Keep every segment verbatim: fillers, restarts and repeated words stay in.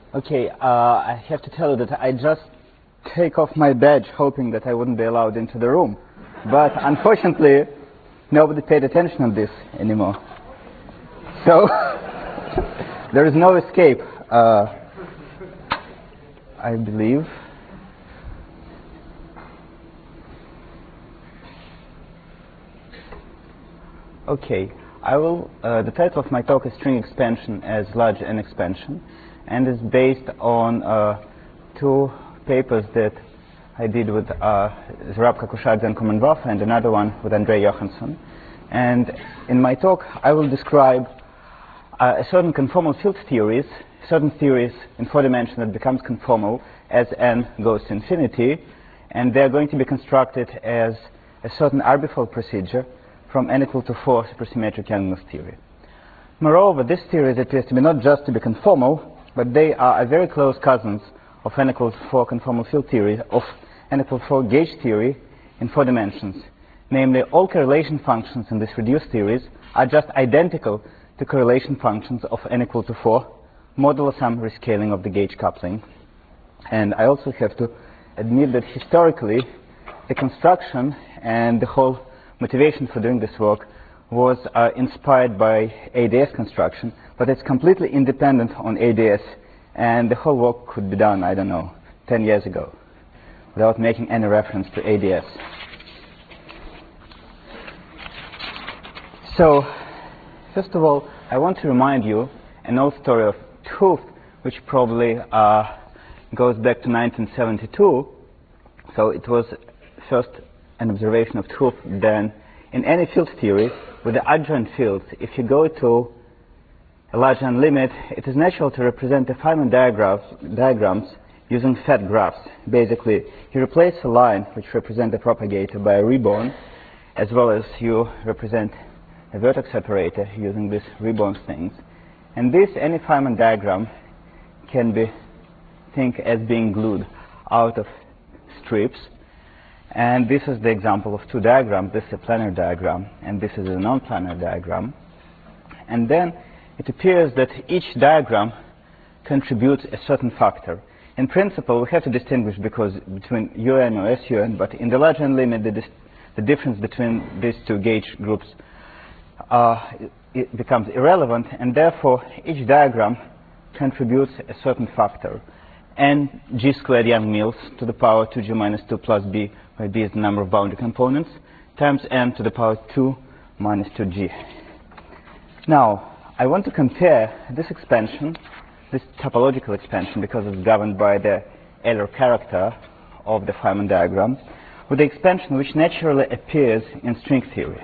Okay, uh, I have to tell you that I just take off my badge hoping that I wouldn't be allowed into the room. But unfortunately, nobody paid attention on this anymore. So, there is no escape, uh, I believe. Okay, I will, uh, the title of my talk is String Expansion as Large N Expansion, and is based on uh, two papers that I did with uh, Zurabka Kushadze and Kommenwarfer, and another one with Andrei Johansson. And in my talk, I will describe uh, a certain conformal field theories, certain theories in four dimensions that becomes conformal as n goes to infinity, and they're going to be constructed as a certain arbitral procedure from n equal to four supersymmetric Young-Mills theory. Moreover, this theory appears to be not just to be conformal, but they are a very close cousins of n equal to four conformal field theory, of n equal to four gauge theory in four dimensions. Namely, all correlation functions in these reduced theories are just identical to correlation functions of n equal to four, modulo some rescaling of the gauge coupling. And I also have to admit that historically, the construction and the whole motivation for doing this work was uh, inspired by A D S construction, but it's completely independent on A D S, and the whole work could be done, I don't know, ten years ago, without making any reference to A D S. So, first of all, I want to remind you an old story of 't Hooft, which probably uh, goes back to nineteen seventy-two. So it was first an observation of 't Hooft. Then, in any field theory, with the adjoint fields, if you go to a large n limit, it is natural to represent the Feynman diagrams, diagrams using fat graphs. Basically, you replace a line which represents a propagator by a reborn, as well as you represent a vertex separator using these reborn things. And this, any Feynman diagram, can be think as being glued out of strips. And this is the example of two diagrams. This is a planar diagram, and this is a non-planar diagram. And then it appears that each diagram contributes a certain factor. In principle, we have to distinguish because between U N or S U N, but in the large n limit, the, the difference between these two gauge groups uh, it becomes irrelevant, and therefore each diagram contributes a certain factor. N g squared Young-Mills to the power two g minus two plus b, where b is the number of boundary components, times n to the power two minus two g. Now, I want to compare this expansion, this topological expansion, because it's governed by the Euler character of the Feynman diagram, with the expansion which naturally appears in string theory.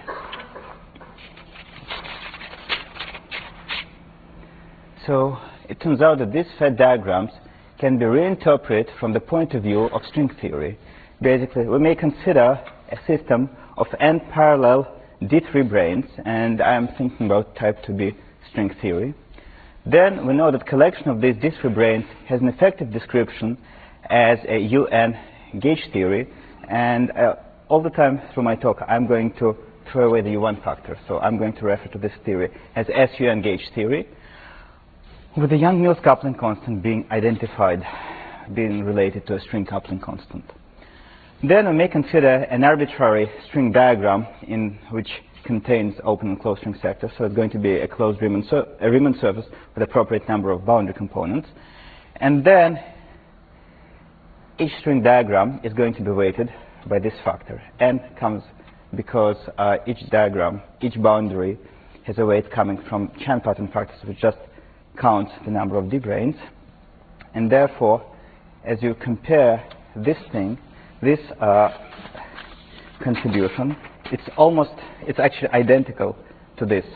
So it turns out that these fat diagrams can be reinterpreted from the point of view of string theory. Basically, we may consider a system of n parallel D three branes, and I'm thinking about type two B string theory. Then we know that collection of these D three branes has an effective description as a U N gauge theory, and uh, all the time through my talk I'm going to throw away the U one factor, so I'm going to refer to this theory as S U N gauge theory, with the Young-Mills coupling constant being identified, being related to a string coupling constant. Then we may consider an arbitrary string diagram in which contains open and closed string sectors, so it's going to be a closed Riemann, sur a Riemann surface with appropriate number of boundary components. And then each string diagram is going to be weighted by this factor. N comes because uh, each diagram, each boundary has a weight coming from Chan pattern factors, which just counts the number of D branes. And therefore, as you compare this thing, this uh, contribution, it's almost, it's actually identical to this.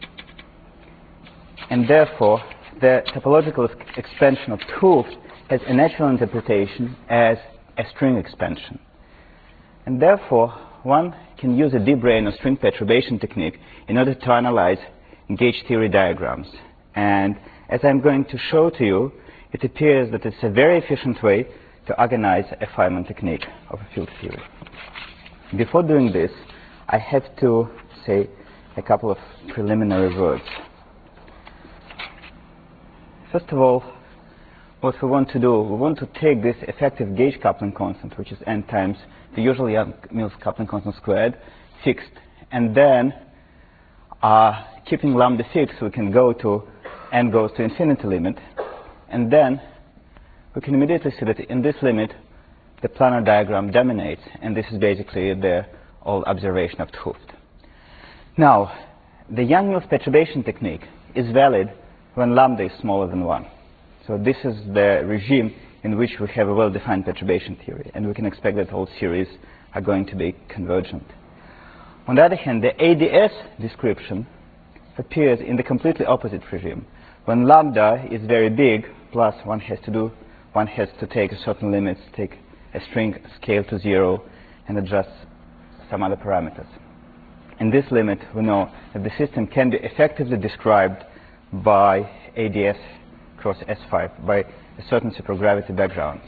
And therefore, the topological expansion of 't Hooft has a natural interpretation as a string expansion. And therefore, one can use a D-brane or string perturbation technique in order to analyze gauge theory diagrams. And as I'm going to show to you, it appears that it's a very efficient way to organize a Feynman technique of a field theory. Before doing this, I have to say a couple of preliminary words. First of all, what we want to do, we want to take this effective gauge coupling constant, which is n times the usual Yang-Mills coupling constant squared, fixed, and then uh, keeping lambda fixed, we can go to n goes to infinity limit, and then we can immediately see that in this limit the planar diagram dominates, and this is basically the old observation of 't Hooft. Now, the Yang-Mills perturbation technique is valid when lambda is smaller than one. So this is the regime in which we have a well-defined perturbation theory, and we can expect that all series are going to be convergent. On the other hand, the A D S description appears in the completely opposite regime. When lambda is very big, plus one has to do, one has to take a certain limits, take a string scale to zero, and adjust some other parameters. In this limit, we know that the system can be effectively described by A D S cross S five, by a certain supergravity background.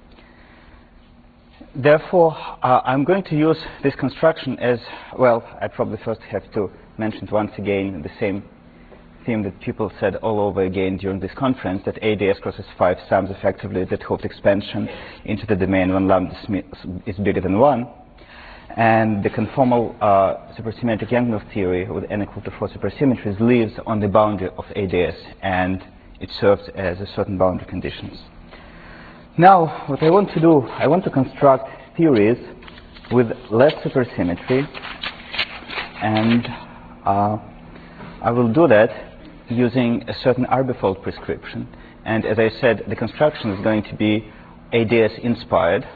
Therefore, uh, I'm going to use this construction as, well, I probably first have to mention once again the same theme that people said all over again during this conference, that A D S cross S five sums effectively the 't Hooft expansion into the domain when lambda is bigger than one. And the conformal uh, supersymmetric Yang-Mills theory with n equal to four supersymmetries lives on the boundary of A D S, and it serves as a certain boundary conditions. Now, what I want to do, I want to construct theories with less supersymmetry, and uh, I will do that using a certain Arbefeld prescription. And as I said, the construction is going to be A D S inspired.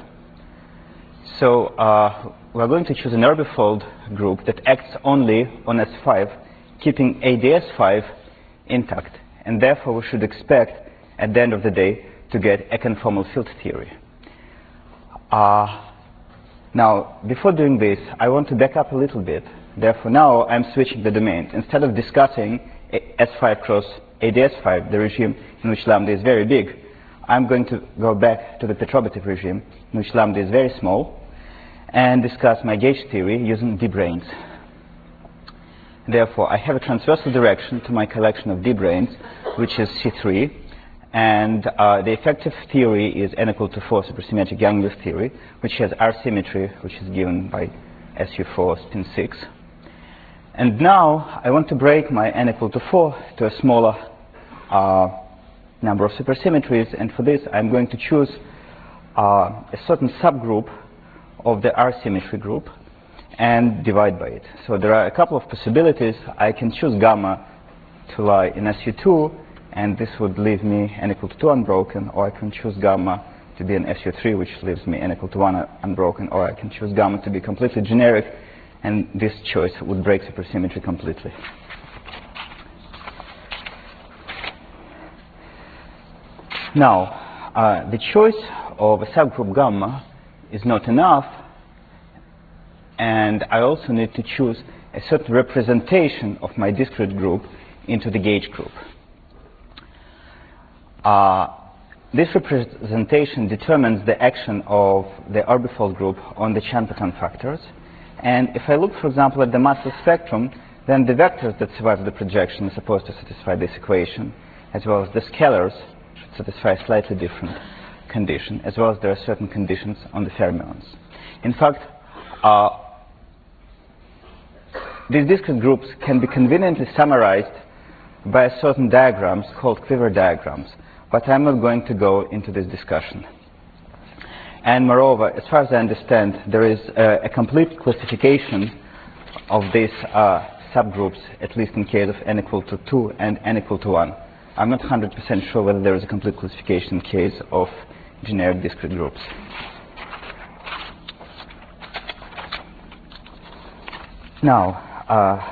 So uh, we're going to choose an Arbefeld group that acts only on S five, keeping A D S five intact. And therefore, we should expect, at the end of the day, to get a conformal field theory. Uh, now, before doing this, I want to back up a little bit. Therefore, now I'm switching the domains. Instead of discussing S five cross A D S five, the regime in which lambda is very big, I'm going to go back to the perturbative regime in which lambda is very small, and discuss my gauge theory using D-branes. Therefore, I have a transversal direction to my collection of D-branes, which is C three, and uh, the effective theory is n equal to four supersymmetric Yang-Mills theory, which has R symmetry, which is given by S U four spin six. And now I want to break my n equal to four to a smaller uh, number of supersymmetries, and for this I'm going to choose uh, a certain subgroup of the R symmetry group and divide by it. So there are a couple of possibilities. I can choose gamma to lie in S U two, and this would leave me n equal to two unbroken, or I can choose gamma to be in S U three, which leaves me n equal to one unbroken, or I can choose gamma to be completely generic, and this choice would break supersymmetry completely. Now, uh, the choice of a subgroup gamma is not enough, and I also need to choose a certain representation of my discrete group into the gauge group. Uh, this representation determines the action of the Arbefeld group on the Chern-Paton factors. And if I look, for example, at the massless spectrum, then the vectors that survive the projection are supposed to satisfy this equation, as well as the scalars should satisfy a slightly different condition, as well as there are certain conditions on the fermions. In fact, uh, these discrete groups can be conveniently summarized by certain diagrams called quiver diagrams, but I'm not going to go into this discussion. And moreover, as far as I understand, there is a, a complete classification of these uh, subgroups, at least in case of n equal to two and n equal to one. I'm not one hundred percent sure whether there is a complete classification in case of generic discrete groups. Now, uh,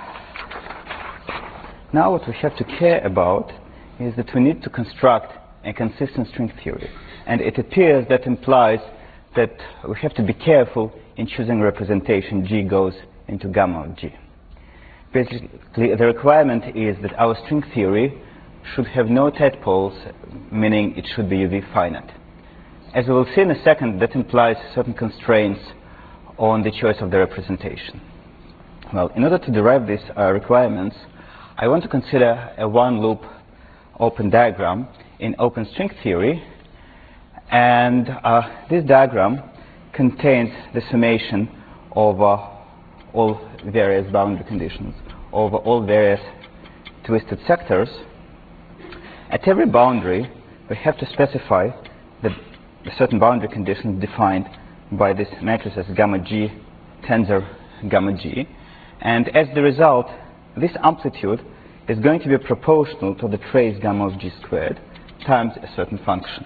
now what we have to care about is that we need to construct a consistent string theory. And it appears that implies that we have to be careful in choosing representation G goes into gamma of G. Basically, the requirement is that our string theory should have no tadpoles, meaning it should be U V finite. As we will see in a second, that implies certain constraints on the choice of the representation. Well, in order to derive these uh, requirements, I want to consider a one-loop open diagram in open string theory, and uh, this diagram contains the summation of uh, all various boundary conditions over all various twisted sectors. At every boundary, we have to specify the, the certain boundary conditions defined by this matrices gamma G, tensor gamma G, and as the result, this amplitude is going to be proportional to the trace gamma of G squared times a certain function.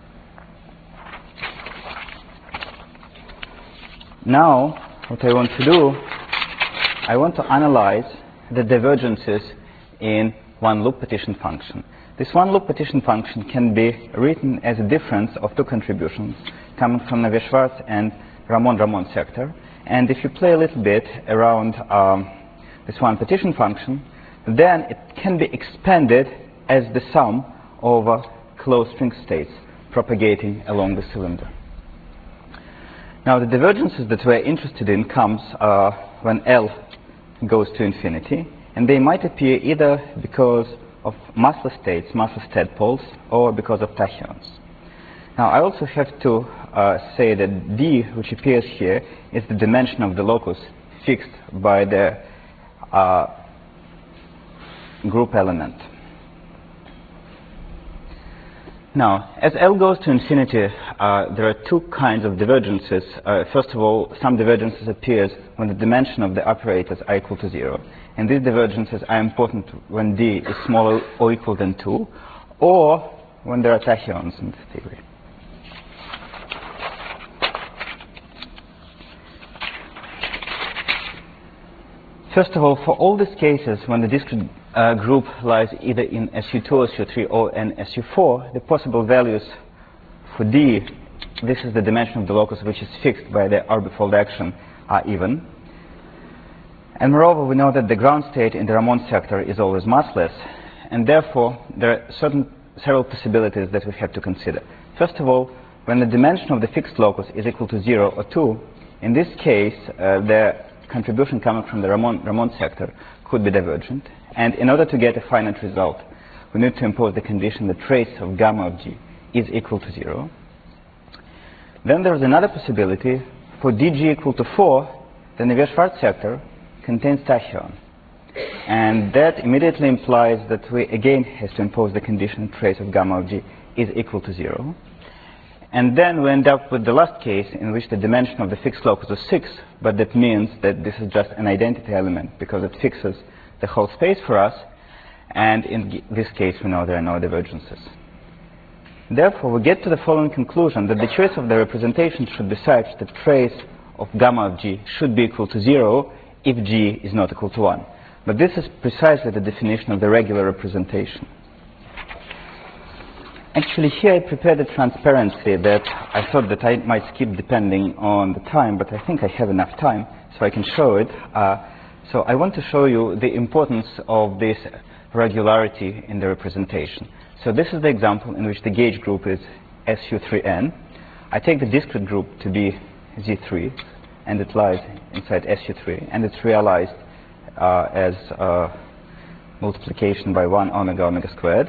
Now, what I want to do, I want to analyze the divergences in one loop partition function. This one loop partition function can be written as a difference of two contributions coming from Navier-Schwarz and Ramon-Ramon sector. And if you play a little bit around um, this one partition function, then it can be expanded as the sum of uh, closed string states propagating along the cylinder. Now, the divergences that we're interested in comes uh, when L goes to infinity, and they might appear either because of massless states, massless tadpoles, or because of tachyons. Now, I also have to uh, say that D, which appears here, is the dimension of the locus fixed by the uh, group element. Now, as L goes to infinity, uh, there are two kinds of divergences. Uh, first of all, some divergences appears when the dimension of the operators are equal to zero. And these divergences are important when D is smaller or equal than two, or when there are tachyons in the theory. First of all, for all these cases, when the discrete uh, group lies either in S U two, S U three, or in S U four, the possible values for D, this is the dimension of the locus which is fixed by the orbifold action, are even. And moreover, we know that the ground state in the Ramon sector is always massless, and therefore there are certain several possibilities that we have to consider. First of all, when the dimension of the fixed locus is equal to zero or two, in this case, uh, the contribution coming from the Ramon, Ramon sector could be divergent. And in order to get a finite result, we need to impose the condition that trace of gamma of G is equal to zero. Then there is another possibility. For D G equal to four, the Navier-Schwarz sector contains tachyon. And that immediately implies that we again have to impose the condition trace of gamma of G is equal to zero. And then we end up with the last case in which the dimension of the fixed locus is six, but that means that this is just an identity element because it fixes the whole space for us, and in this case we know there are no divergences. Therefore, we get to the following conclusion, that the choice of the representation should be such that trace of gamma of G should be equal to zero if G is not equal to one. But this is precisely the definition of the regular representation. Actually, here I prepared a transparency that I thought that I might skip depending on the time, but I think I have enough time, so I can show it. Uh, so I want to show you the importance of this regularity in the representation. So this is the example in which the gauge group is S U three N. I take the discrete group to be Z three, and it lies inside S U three, and it's realized uh, as uh, multiplication by one omega omega squared.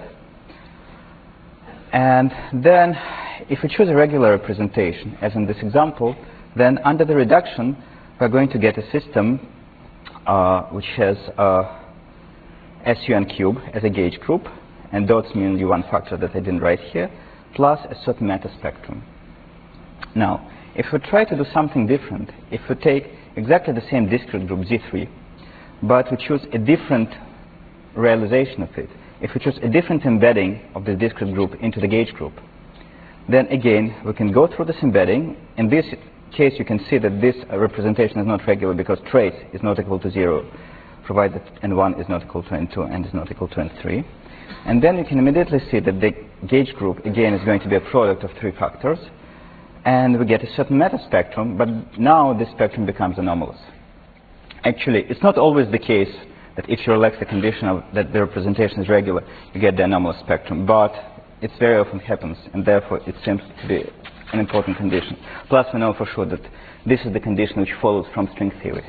And then, if we choose a regular representation, as in this example, then under the reduction, we're going to get a system uh, which has uh, S U n cube as a gauge group, and dots mean U one factor that I didn't write here, plus a certain meta spectrum. Now, if we try to do something different, if we take exactly the same discrete group Z three, but we choose a different realization of it, if we choose a different embedding of the discrete group into the gauge group, then again we can go through this embedding. In this case, you can see that this uh, representation is not regular because trace is not equal to zero, provided n one is not equal to n two and is not equal to n three. And then you can immediately see that the gauge group again is going to be a product of three factors, and we get a certain meta spectrum, but now this spectrum becomes anomalous. Actually, it's not always the case that if you relax the condition of that the representation is regular, you get the anomalous spectrum. But it very often happens, and therefore it seems to be an important condition. Plus, we know for sure that this is the condition which follows from string theory.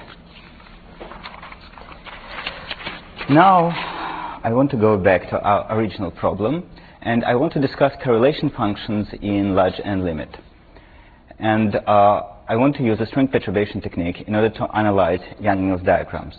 Now, I want to go back to our original problem And I want to discuss correlation functions in large N limit. And uh, I want to use a string perturbation technique in order to analyze Yang-Mills diagrams.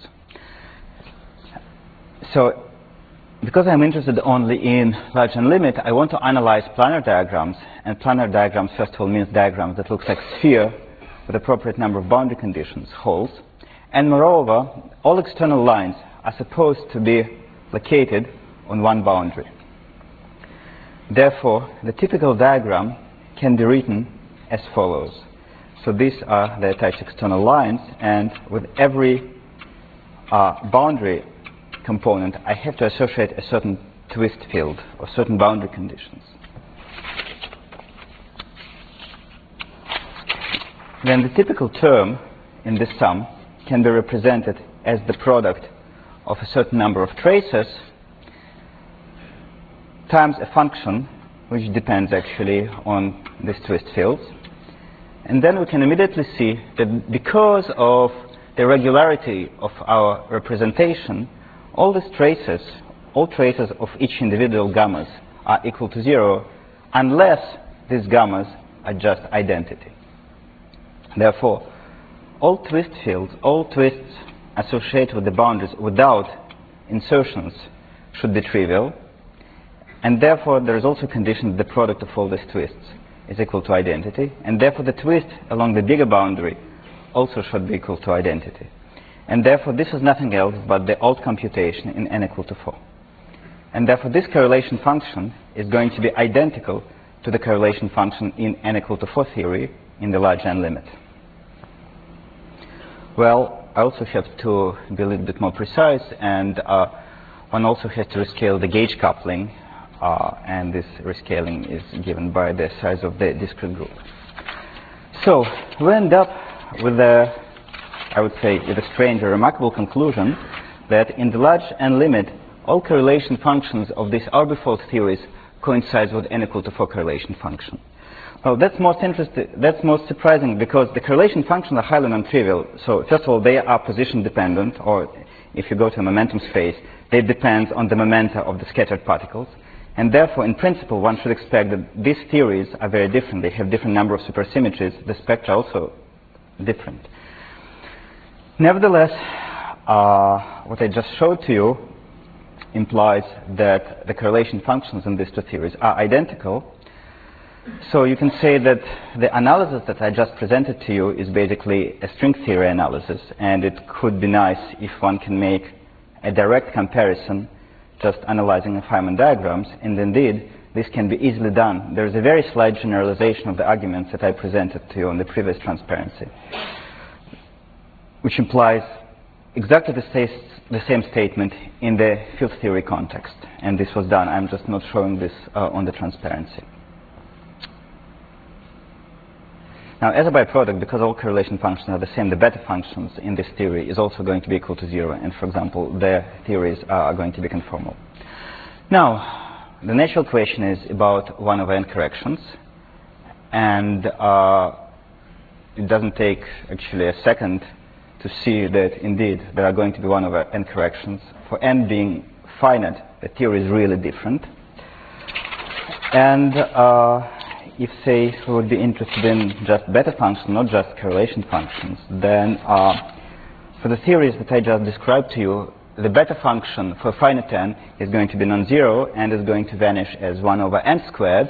So, because I'm interested only in large N limit, I want to analyze planar diagrams. And planar diagrams, first of all, means diagrams that looks like sphere with appropriate number of boundary conditions, holes. And moreover, all external lines are supposed to be located on one boundary. Therefore, the typical diagram can be written as follows. So these are the attached external lines, and with every uh, boundary component, I have to associate a certain twist field or certain boundary conditions. Then the typical term in this sum can be represented as the product of a certain number of traces times a function which depends actually on these twist fields. And then we can immediately see that because of the regularity of our representation, all these traces, all traces of each individual gammas are equal to zero unless these gammas are just identity. Therefore, all twist fields, all twists associated with the boundaries without insertions should be trivial. And therefore, there is also a condition that the product of all these twists is equal to identity. And therefore, the twist along the bigger boundary also should be equal to identity. And therefore, this is nothing else but the old computation in n equal to four. And therefore, this correlation function is going to be identical to the correlation function in n equal to four theory in the large N limit. Well, I also have to be a little bit more precise, and uh, one also has to rescale the gauge coupling, uh, and this rescaling is given by the size of the discrete group. So we end up with a, I would say, with a strange or remarkable conclusion that in the large N limit, all correlation functions of these Arbuthnot theories coincide with n equal to four correlation function. Well, that's most interesting, that's most surprising, because the correlation functions are highly non-trivial. So first of all, they are position dependent, or if you go to a momentum space, they depend on the momenta of the scattered particles. And therefore, in principle, one should expect that these theories are very different. They have different number of supersymmetries. The spectra are also different. Nevertheless, uh, what I just showed to you implies that the correlation functions in these two theories are identical. So you can say that the analysis that I just presented to you is basically a string theory analysis, and it could be nice if one can make a direct comparison just analyzing Feynman diagrams, and indeed this can be easily done. There is a very slight generalization of the arguments that I presented to you on the previous transparency, which implies exactly the, sta the same statement in the field theory context, and this was done. I'm just not showing this uh, on the transparency. Now, as a byproduct, because all correlation functions are the same, the beta functions in this theory is also going to be equal to zero. And for example, their theories are going to be conformal. Now, the natural question is about one over n corrections. And uh, it doesn't take actually a second to see that indeed there are going to be one over n corrections. For n being finite, the theory is really different. And uh, if, say, we would be interested in just beta functions, not just correlation functions, then uh, for the theories that I just described to you, the beta function for finite n is going to be non-zero and is going to vanish as one over n squared.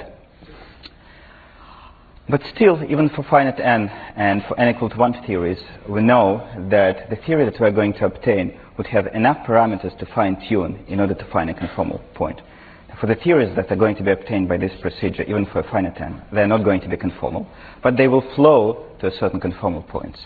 But still, even for finite n and for n equal to one theories, we know that the theory that we are going to obtain would have enough parameters to fine-tune in order to find a conformal point. For the theories that are going to be obtained by this procedure, even for a finite n, they are not going to be conformal, but they will flow to a certain conformal points.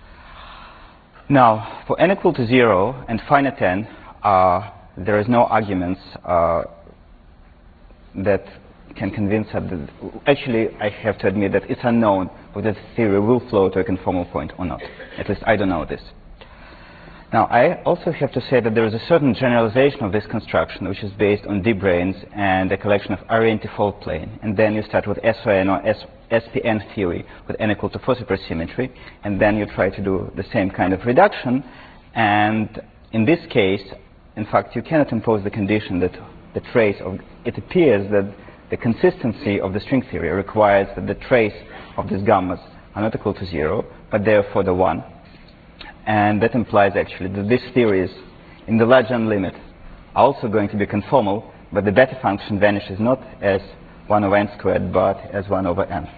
Now, for n equal to zero and finite n, uh, there is no arguments uh, that can convince us that, actually, I have to admit that it's unknown whether the theory will flow to a conformal point or not. At least I don't know this. Now, I also have to say that there is a certain generalization of this construction, which is based on D-branes and a collection of oriented fault plane. And then you start with S O N or S P N theory with n equal to four supersymmetry. And then you try to do the same kind of reduction. And in this case, in fact, you cannot impose the condition that the trace of it appears that the consistency of the string theory requires that the trace of these gammas are not equal to zero, but therefore the one. And that implies actually that these theories in the large n limit are also going to be conformal, but the beta function vanishes not as one over n squared, but as one over n.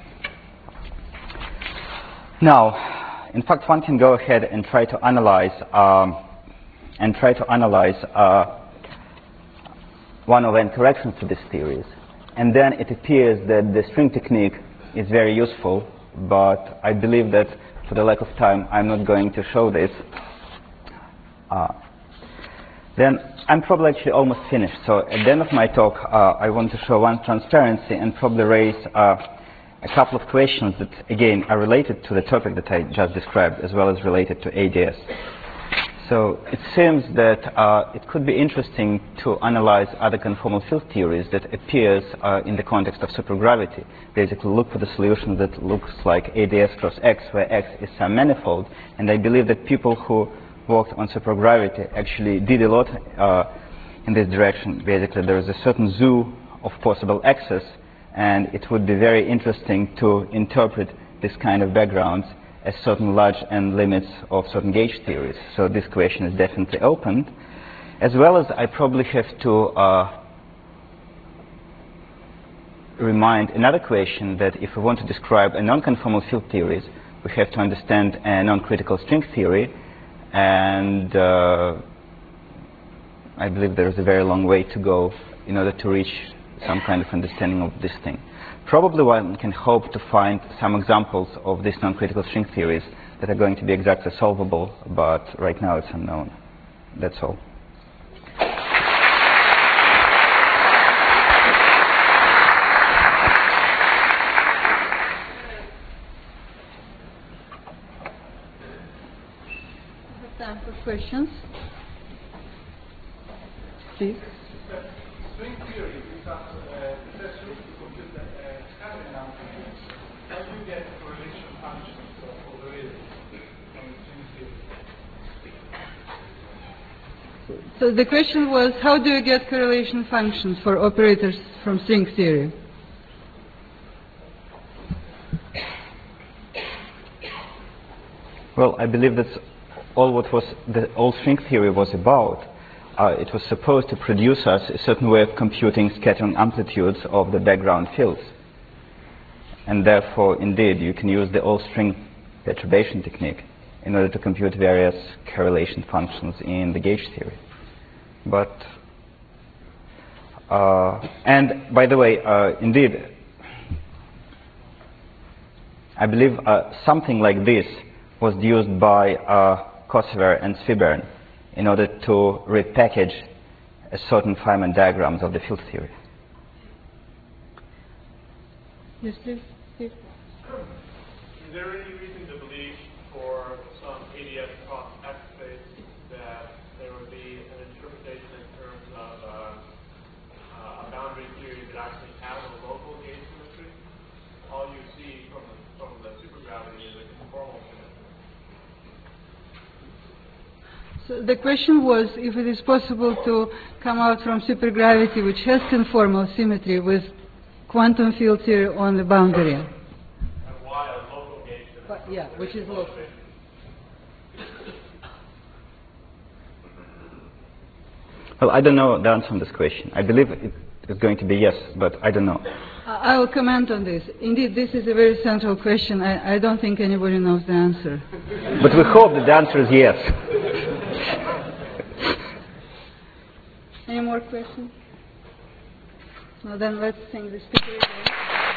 Now, in fact, one can go ahead and try to analyze um, and try to analyze uh, one over n corrections to these theories. And then it appears that the string technique is very useful, but I believe that for the lack of time, I'm not going to show this. Uh, then I'm probably actually almost finished. So at the end of my talk, uh, I want to show one transparency and probably raise uh, a couple of questions that, again, are related to the topic that I just described, as well as related to A D S. So it seems that uh, it could be interesting to analyze other conformal field theories that appears uh, in the context of supergravity. Basically, look for the solution that looks like A D S cross X, where X is some manifold. And I believe that people who worked on supergravity actually did a lot uh, in this direction. Basically, there is a certain zoo of possible X's, and it would be very interesting to interpret this kind of backgrounds as certain large n limits of certain gauge theories. So this question is definitely open. As well as I probably have to uh, remind another question that if we want to describe a non-conformal field theories, we have to understand a non-critical string theory. And uh, I believe there is a very long way to go in order to reach some kind of understanding of this thing. Probably one can hope to find some examples of these non-critical string theories that are going to be exactly solvable, but right now it's unknown. That's all. We have time for questions. Please. String theory becomes necessary to compute the scattering amplitude. How do you get correlation functions of operators from string theory? So the question was, how do you get correlation functions for operators from string theory? Well, I believe that's all what was the all string theory was about. Uh, it was supposed to produce us a certain way of computing scattering amplitudes of the background fields. And therefore, indeed, you can use the all-string perturbation technique in order to compute various correlation functions in the gauge theory. But, uh, and by the way, uh, indeed, I believe uh, something like this was used by uh, Kosover and Swiburn in order to repackage a certain Feynman diagrams of the field theory. Yes, please. Yes. Is there any reason to believe for some A D S cross X space that there would be an interpretation in terms of uh, uh, a boundary theory that actually has a local gauge symmetry? All you see from the, from the supergravity is a conformal symmetry. So the question was if it is possible to come out from supergravity which has conformal symmetry with quantum field theory on the boundary. And why a local gauge symmetry? Yeah, which is local. Well, I don't know the answer on this question. I believe it is going to be yes, but I don't know. I will comment on this. Indeed, this is a very central question. I, I don't think anybody knows the answer. But we hope that the answer is yes. Any more questions? No, then let's sing the speaker again.